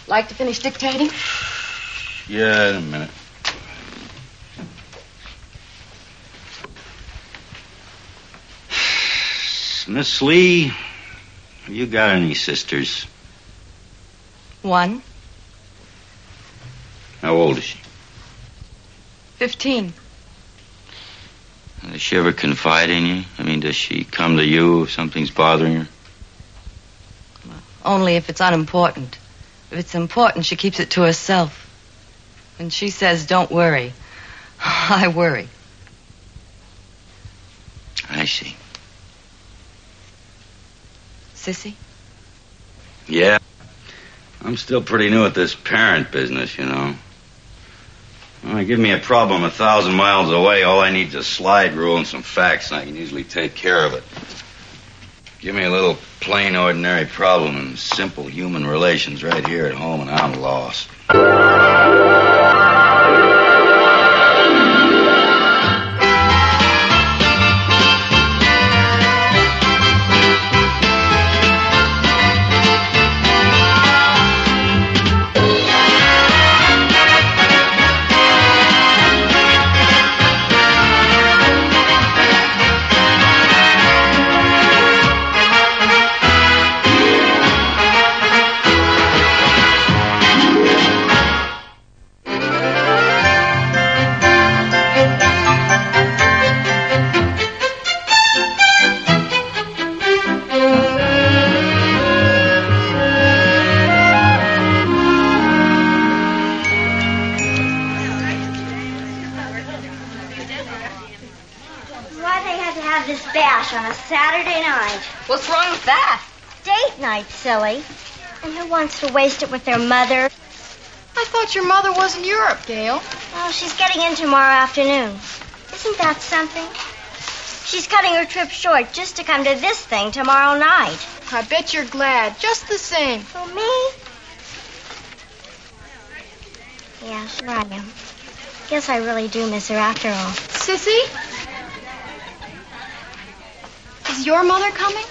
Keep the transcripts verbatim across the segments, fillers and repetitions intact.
Like to finish dictating? Yeah, in a minute. Miss Lee, have you got any sisters? One. How old is she? Fifteen. Does she ever confide in you? I mean, does she come to you if something's bothering her? Well, only if it's unimportant. If it's important, she keeps it to herself. When she says, don't worry, I worry. I see. Sissy? Yeah. I'm still pretty new at this parent business, you know. Well, give me a problem a thousand miles away. All I need is a slide rule and some facts, and I can usually take care of it. Give me a little plain, ordinary problem in simple human relations right here at home, and I'm lost. On a Saturday night. What's wrong with that? Date night, silly. And who wants to waste it with their mother? I thought your mother was in Europe, Gail. Well, she's getting in tomorrow afternoon. Isn't that something? She's cutting her trip short just to come to this thing tomorrow night. I bet you're glad. Just the same. For me? Yeah, sure I am. Guess I really do miss her after all. Sissy? Is your mother coming?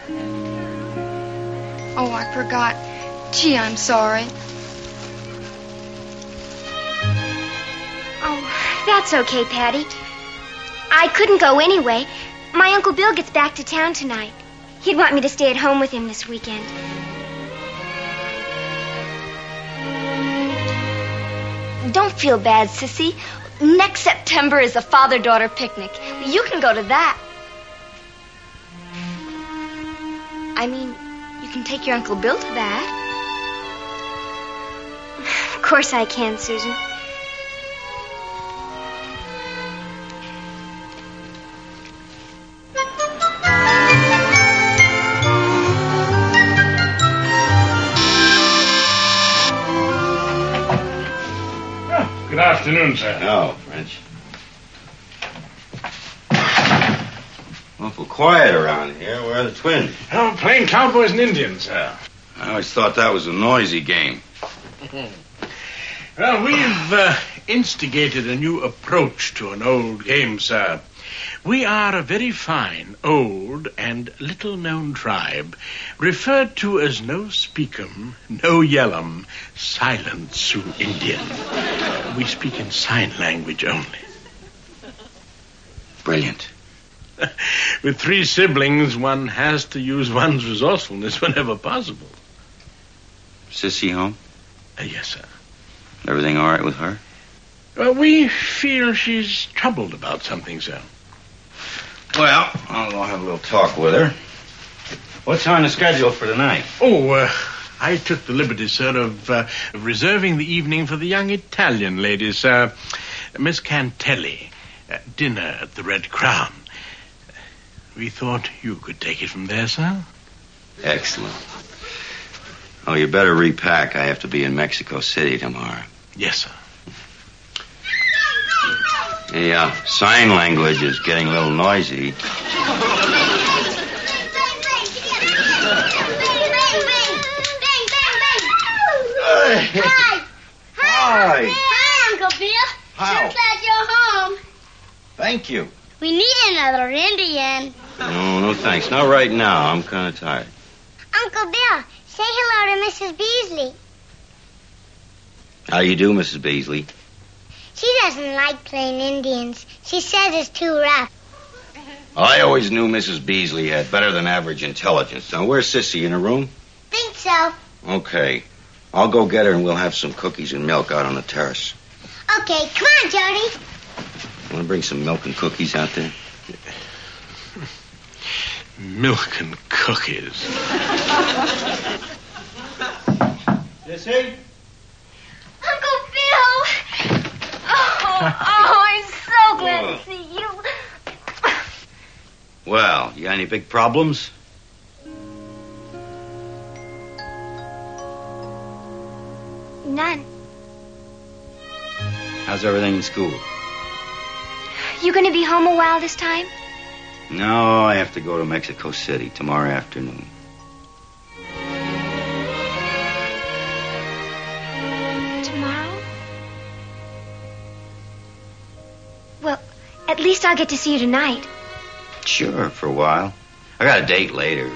Oh, I forgot. Gee, I'm sorry. Oh, that's okay, Patty. I couldn't go anyway. My Uncle Bill gets back to town tonight. He'd want me to stay at home with him this weekend. Don't feel bad, Sissy. Next September is a father-daughter picnic. You can go to that. I mean, you can take your Uncle Bill to that. Of course I can, Susan. Oh, good afternoon, sir. Oh, French. Awful quiet around here. Where are the twins? Oh, playing cowboys and Indians, sir. I always thought that was a noisy game. Well, we've uh, instigated a new approach to an old game, sir. We are a very fine, old, and little-known tribe, referred to as no speakum, no yellum, silent Sioux Indian. We speak in sign language only. Brilliant. With three siblings, one has to use one's resourcefulness whenever possible. Sissy home? Uh, yes, sir. Everything all right with her? Well, we feel she's troubled about something, sir. Well, I'll have a little talk with her. What's on the schedule for tonight? Oh, uh, I took the liberty, sir, of uh, reserving the evening for the young Italian lady, sir. Miss Cantelli. Uh, dinner at the Red Crown. We thought you could take it from there, sir. Excellent. Oh, you better repack. I have to be in Mexico City tomorrow. Yes, sir. The uh, sign language is getting a little noisy. Hi. Hi. Hi, Uncle Bill. How? So glad you're home. Thank you. We need another Indian. No, no thanks. Not right now. I'm kind of tired. Uncle Bill, say hello to Missus Beasley. How you do, Missus Beasley? She doesn't like playing Indians. She says it's too rough. I always knew Missus Beasley had better than average intelligence. Now, where's Sissy? In her room? Think so. Okay. I'll go get her and we'll have some cookies and milk out on the terrace. Okay, come on, Jody. Want to bring some milk and cookies out there? Milk and cookies. Sissy? Uncle Bill! Oh, oh, I'm so glad Oh. to see you. Well, you got any big problems? None. How's everything in school? You gonna be home a while this time? No, I have to go to Mexico City tomorrow afternoon. Tomorrow? Well, at least I'll get to see you tonight. Sure, for a while. I got a date later.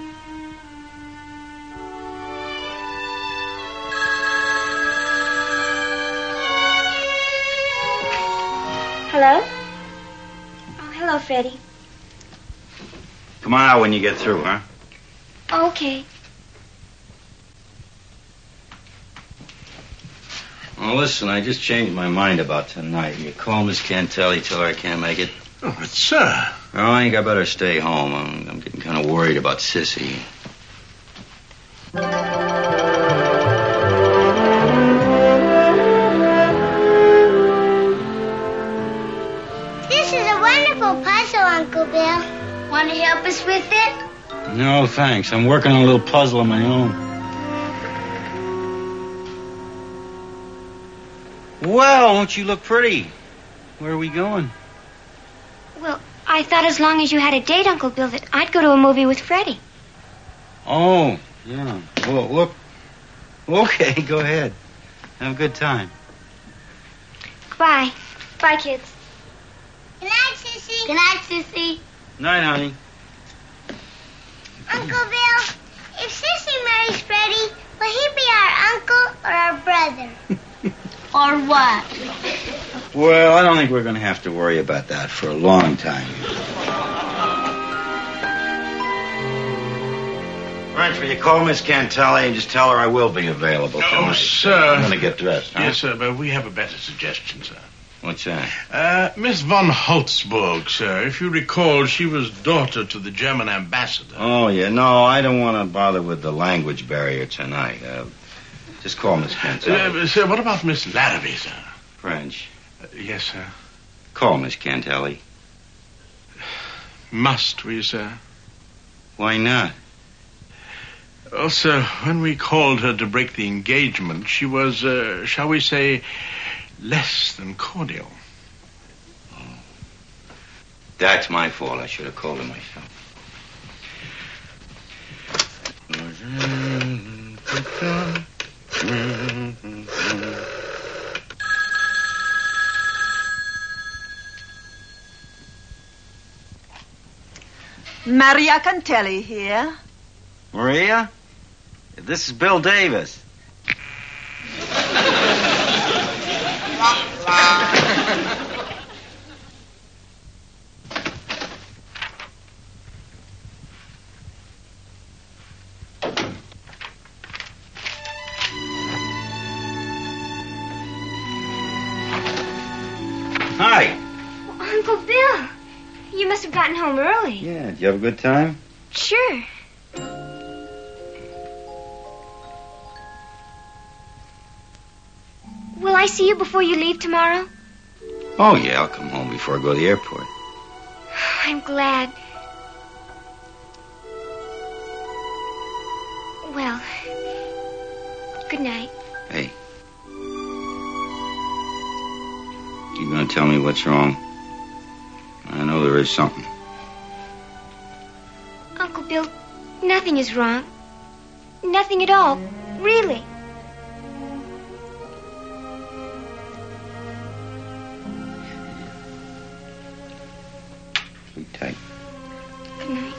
Hello? Oh, hello, Freddie. Come on out when you get through, huh? Okay. Well, listen, I just changed my mind about tonight. You call Miss Cantelli, tell her I can't make it. Oh, but sir. Oh, I think I better stay home. I'm, I'm getting kind of worried about Sissy. This is a wonderful puzzle, Uncle Bill. Want to help us with it? No, thanks. I'm working on a little puzzle of my own. Well, don't you look pretty? Where are we going? Well, I thought as long as you had a date, Uncle Bill, that I'd go to a movie with Freddie. Oh, yeah. Well, look. Okay, go ahead. Have a good time. Goodbye. Bye, kids. Good night, Sissy. Good night, Sissy. Night, honey. Uncle Bill, if Sissy marries Freddie, will he be our uncle or our brother? Or what? Well, I don't think we're going to have to worry about that for a long time. Right, will you call Miss Cantelli and just tell her I will be available Oh, tonight. sir. I'm going to get dressed, huh? Yes, sir, but we have a better suggestion, sir. What's that? Uh, Miss von Holtzburg, sir. If you recall, she was daughter to the German ambassador. Oh, yeah. No, I don't want to bother with the language barrier tonight. Uh, just call Miss Cantelli. Uh, sir, what about Miss Larrabee, sir? French. Uh, yes, sir. Call Miss Cantelli. Must we, sir? Why not? Oh, sir, when we called her to break the engagement, she was, uh, shall we say, less than cordial. Oh. That's my fault. I should have called her myself. Maria Cantelli here. Maria? This is Bill Davis. Hi. Oh, Uncle Bill, you must have gotten home early. Yeah, did you have a good time? Sure. Will I see you before you leave tomorrow? Oh, yeah, I'll come home before I go to the airport. I'm glad. Well, good night. Hey. You gonna tell me what's wrong? I know there is something. Uncle Bill, nothing is wrong. Nothing at all. Really. Sleep tight. Good night.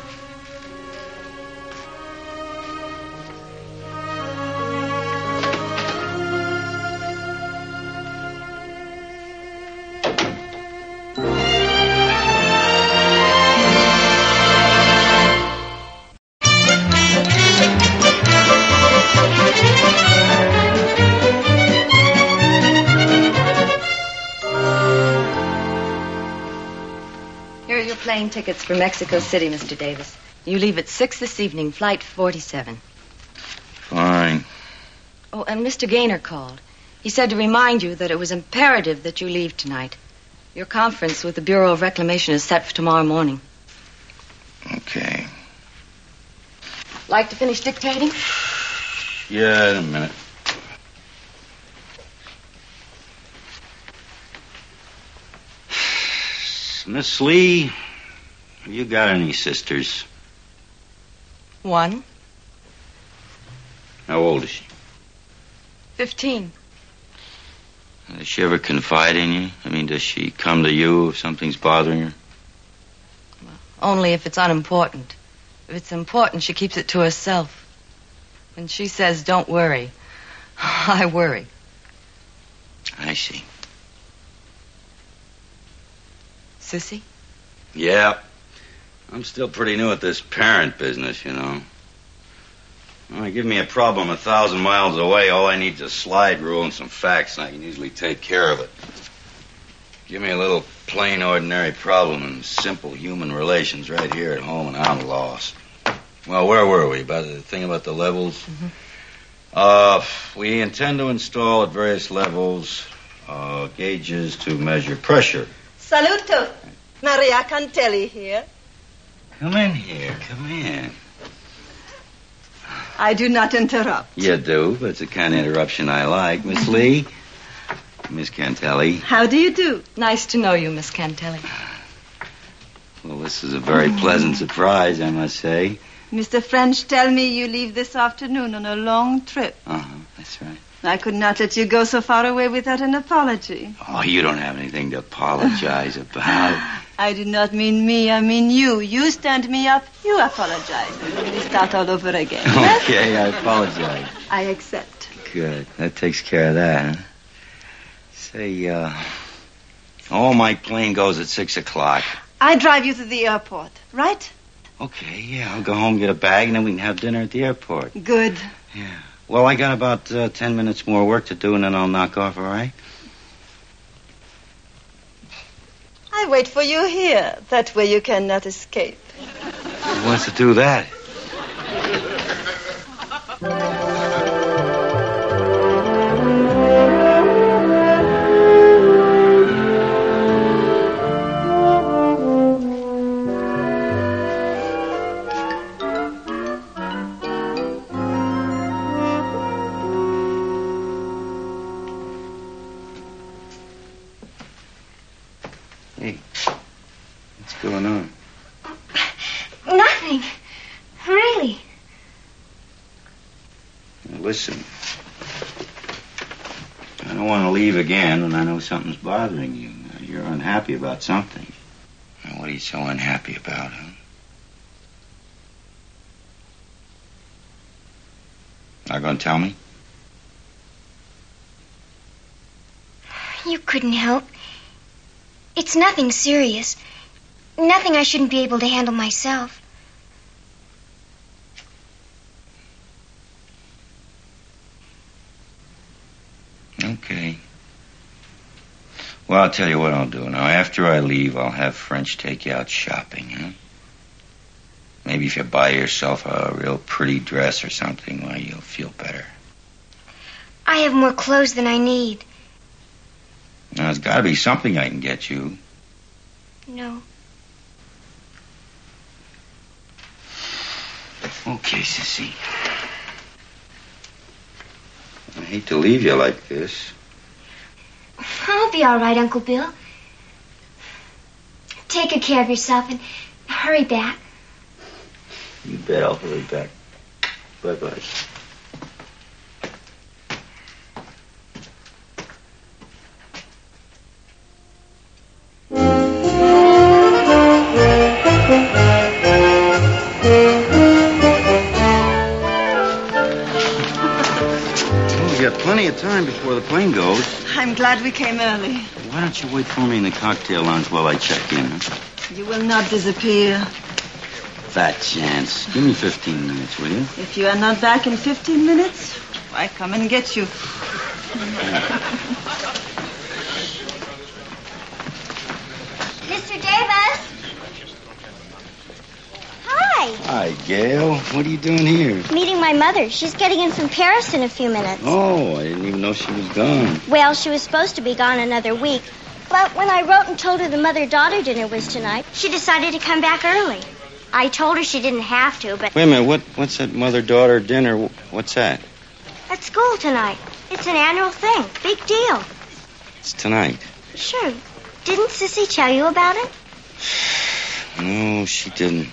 plane tickets for Mexico City, Mister Davis. You leave at six this evening, flight forty-seven. Fine. Oh, and Mister Gaynor called. He said to remind you that it was imperative that you leave tonight. Your conference with the Bureau of Reclamation is set for tomorrow morning. Okay. Like to finish dictating? Yeah, in a minute. Miss Lee, have you got any sisters? One. How old is she? Fifteen. Does she ever confide in you? I mean, does she come to you if something's bothering her? Only if it's unimportant. If it's important, she keeps it to herself. When she says, don't worry, I worry. I see. Sissy? Yeah. I'm still pretty new at this parent business, you know. Well, give me a problem a thousand miles away. All I need is a slide rule and some facts, and I can usually take care of it. Give me a little plain, ordinary problem in simple human relations right here at home, and I'm lost. Well, where were we? About the thing about the levels? Mm-hmm. Uh, we intend to install at various levels uh, gauges to measure pressure. Saluto. Maria Cantelli here. Come in here. Come in. I do not interrupt. You do, but it's the kind of interruption I like. Miss Lee, Miss Cantelli. How do you do? Nice to know you, Miss Cantelli. Well, this is a very pleasant surprise, I must say. Mister French, tell me you leave this afternoon on a long trip. Uh-huh, that's right. I could not let you go so far away without an apology. Oh, you don't have anything to apologize about. I do not mean me, I mean you. You stand me up, you apologize. And we start all over again. Okay, I apologize. I accept. Good. That takes care of that, huh? Say, uh... oh, my plane goes at six o'clock. I drive you to the airport, right? Okay, yeah, I'll go home, get a bag, and then we can have dinner at the airport. Good. Yeah. Well, I got about uh, ten minutes more work to do, and then I'll knock off, all right? I wait for you here. That way you cannot escape. Who wants to do that? Hey, what's going on? Nothing. Really. Now, listen. I don't want to leave again when I know something's bothering you. You're unhappy about something. Now, what are you so unhappy about, huh? Not going to tell me? You couldn't help. It's nothing serious. Nothing I shouldn't be able to handle myself. Okay. Well, I'll tell you what I'll do. Now, after I leave, I'll have French take you out shopping, huh? Maybe if you buy yourself a real pretty dress or something, well, you'll feel better. I have more clothes than I need. Now, there's got to be something I can get you. No. Okay, Sissy. I hate to leave you like this. I'll be all right, Uncle Bill. Take good care of yourself and hurry back. You bet I'll hurry back. Bye-bye. Plenty of time before the plane goes. I'm glad we came early. Why don't you wait for me in the cocktail lounge while I check in? Huh? You will not disappear. Fat chance. Give me fifteen minutes, will you? If you are not back in fifteen minutes, I come and get you. Mister Davis? Hi. Hi, Gail. What are you doing here? Meeting my mother. She's getting in from Paris in a few minutes. Oh, I didn't even know she was gone. Well, she was supposed to be gone another week. But when I wrote and told her the mother-daughter dinner was tonight, she decided to come back early. I told her she didn't have to, but... Wait a minute. What? What's that mother-daughter dinner? What's that? At school tonight. It's an annual thing. Big deal. It's tonight. Sure. Didn't Sissy tell you about it? No, she didn't.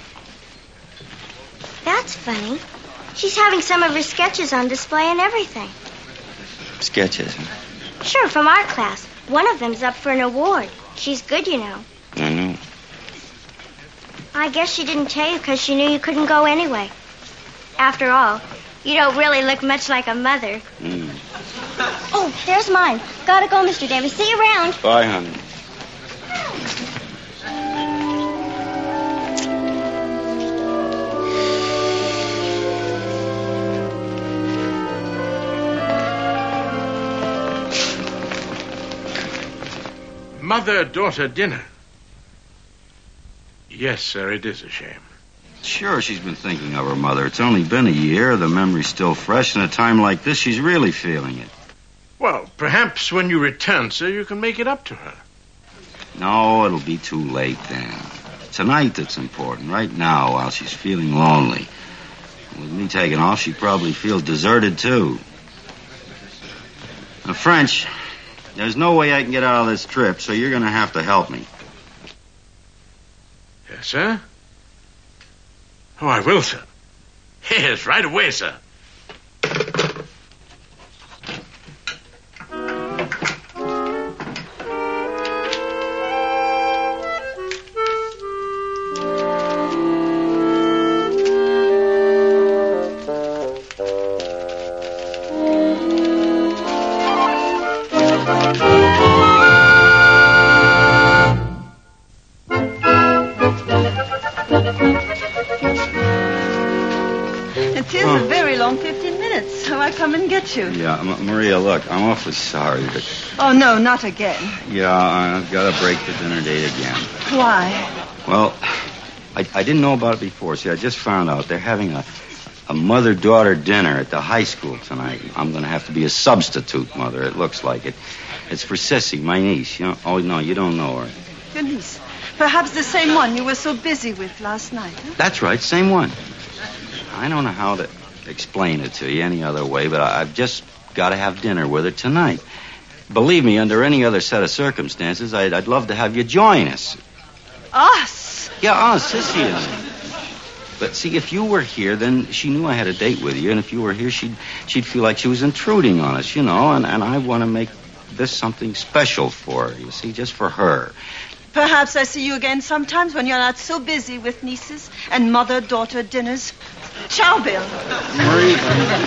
That's funny. She's having some of her sketches on display and everything. Sketches, huh? Sure, from art class. One of them's up for an award. She's good, you know. I know. I guess she didn't tell you because she knew you couldn't go anyway. After all, you don't really look much like a mother. Mm. Oh, there's mine. Gotta go, Mister Davis. See you around. Bye, honey. Mother-daughter dinner. Yes, sir, it is a shame. Sure, she's been thinking of her mother. It's only been a year. The memory's still fresh. In a time like this, she's really feeling it. Well, perhaps when you return, sir, you can make it up to her. No, it'll be too late then. Tonight it's important. Right now, while she's feeling lonely. With me taking off, she probably feels deserted, too. Now, French, there's no way I can get out of this trip, so you're going to have to help me. Yes, sir? Oh, I will, sir. Yes, right away, sir. You. Yeah, M- Maria, look, I'm awfully sorry, but... Oh, no, not again. Yeah, I've got to break the dinner date again. Why? Well, I, I didn't know about it before. See, I just found out they're having a, a mother-daughter dinner at the high school tonight. I'm going to have to be a substitute mother, it looks like it. It's for Sissy, my niece. You know, oh, no, you don't know her. Your niece? Perhaps the same one you were so busy with last night, huh? That's right, same one. I don't know how to explain it to you any other way, but I, I've just got to have dinner with her tonight. Believe me, under any other set of circumstances, I'd, I'd love to have you join us. Us? Yeah, us, Sissy and But see, if you were here, then she knew I had a date with you, and if you were here, she'd she'd feel like she was intruding on us, you know, and, and I want to make this something special for her, you see, just for her. Perhaps I see you again sometimes when you're not so busy with nieces and mother-daughter dinners. Ciao, Bill. Marie.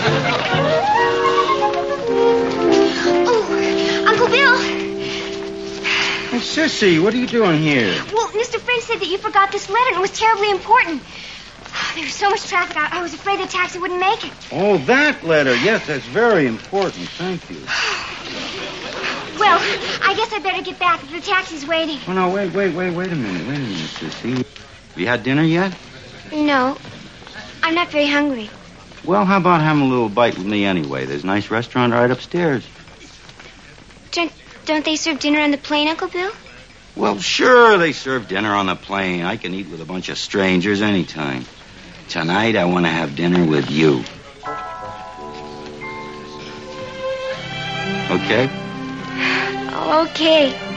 Oh, Uncle Bill. Hey, Sissy, what are you doing here? Well, Mister French said that you forgot this letter, and it was terribly important. There was so much traffic, I, I was afraid the taxi wouldn't make it. Oh, that letter. Yes, that's very important. Thank you. Well, I guess I better get back. The taxi's waiting. Oh, no, wait, wait, wait, wait a minute. Wait a minute, Sissy. Have you had dinner yet? No. I'm not very hungry. Well, how about having a little bite with me anyway? There's a nice restaurant right upstairs. Don't, don't they serve dinner on the plane, Uncle Bill? Well, sure, they serve dinner on the plane. I can eat with a bunch of strangers anytime. Tonight, I want to have dinner with you. Okay? Okay.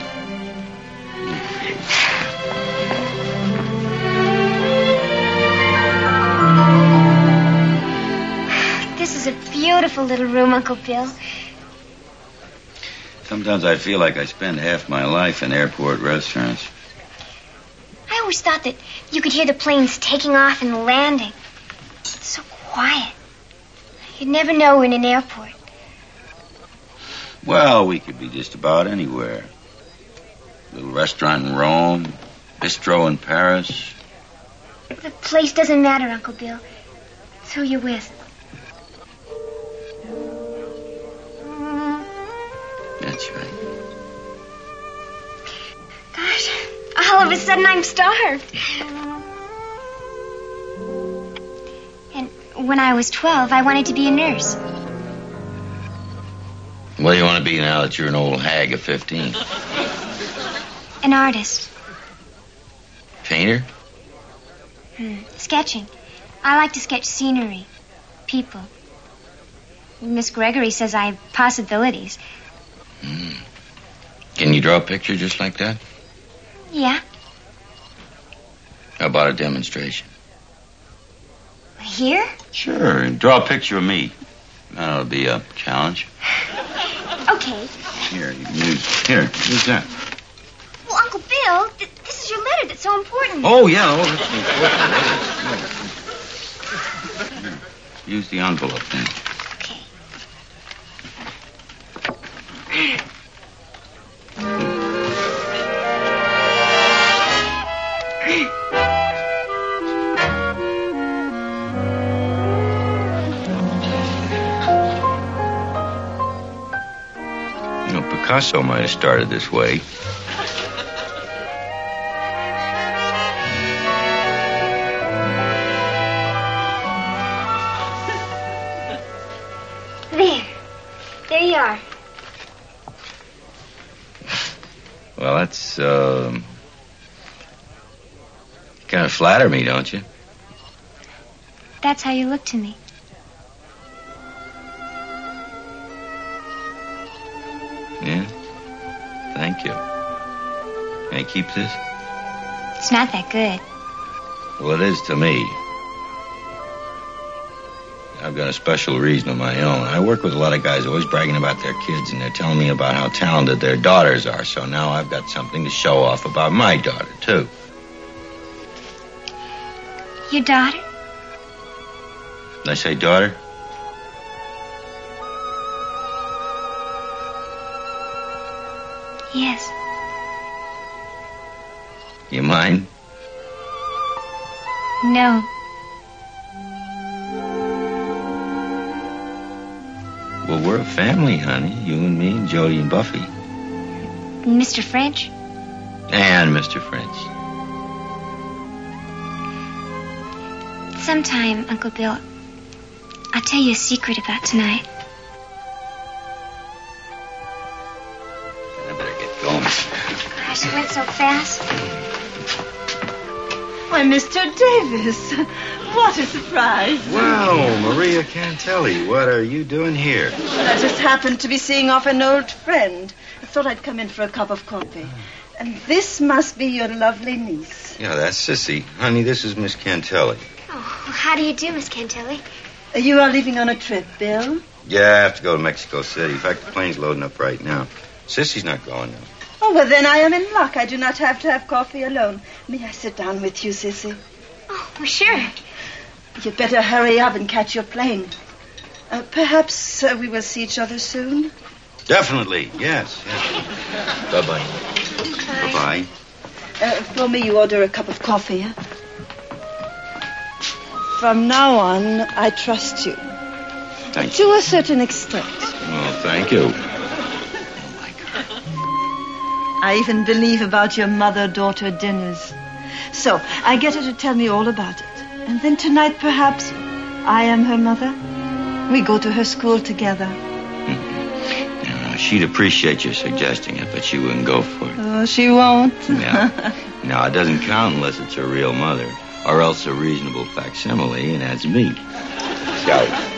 This is a beautiful little room, Uncle Bill. Sometimes I feel like I spend half my life in airport restaurants. I always thought that you could hear the planes taking off and landing. It's so quiet. You'd never know we're in an airport. Well, we could be just about anywhere. Little restaurant in Rome, bistro in Paris. The place doesn't matter, Uncle Bill. It's who you're with. That's right. Gosh, all of a sudden I'm starved. When I was twelve, I wanted to be a nurse. What do you want to be now that you're an old hag of fifteen? An artist. Painter? Hmm. Sketching. I like to sketch scenery, people. Miss Gregory says I have possibilities. Mm. Can you draw a picture just like that? Yeah. How about a demonstration? Here? Sure. Draw a picture of me. That'll be a challenge. Okay. Here, you can use... Here, use that. Well, Uncle Bill, th- this is your letter that's so important. Oh, yeah. Oh, that's important. Here. Use the envelope then. Okay. You know, Picasso might have started this way. There. There you are. Well, that's, um... You kind of flatter me, don't you? That's how you look to me. Yeah? Thank you. Can I keep this? It's not that good. Well, it is to me. I've got a special reason of my own. I work with a lot of guys always bragging about their kids, and they're telling me about how talented their daughters are. So now I've got something to show off about my daughter, too. Your daughter? Did I say daughter? Yes. You mind? No. Well, we're a family, honey. You and me and Jody and Buffy. Mister French? And Mister French. Sometime, Uncle Bill, I'll tell you a secret about tonight. I better get going. Gosh, it went so fast. Why, Mister Davis, what a surprise. Well, Maria Cantelli, what are you doing here? I just happened to be seeing off an old friend. I thought I'd come in for a cup of coffee. And this must be your lovely niece. Yeah, that's Sissy. Honey, this is Miss Cantelli. Oh, well, how do you do, Miss Cantelli? You are leaving on a trip, Bill? Yeah, I have to go to Mexico City. In fact, the plane's loading up right now. Sissy's not going now. Oh, well, then I am in luck. I do not have to have coffee alone. May I sit down with you, Sissy? Oh, well, sure. You'd better hurry up and catch your plane. Uh, perhaps uh, we will see each other soon? Definitely, yes. yes. Bye-bye. Bye. Bye-bye. Uh, for me, you order a cup of coffee, huh? From now on, I trust you. Thank to you. a certain extent. Well, thank you. I even believe about your mother-daughter dinners. So, I get her to tell me all about it. And then tonight, perhaps, I am her mother. We go to her school together. Mm-hmm. Yeah, she'd appreciate your suggesting it, but she wouldn't go for it. Oh, she won't? No. No, it doesn't count unless it's her real mother, or else a reasonable facsimile, and that's me. Scout.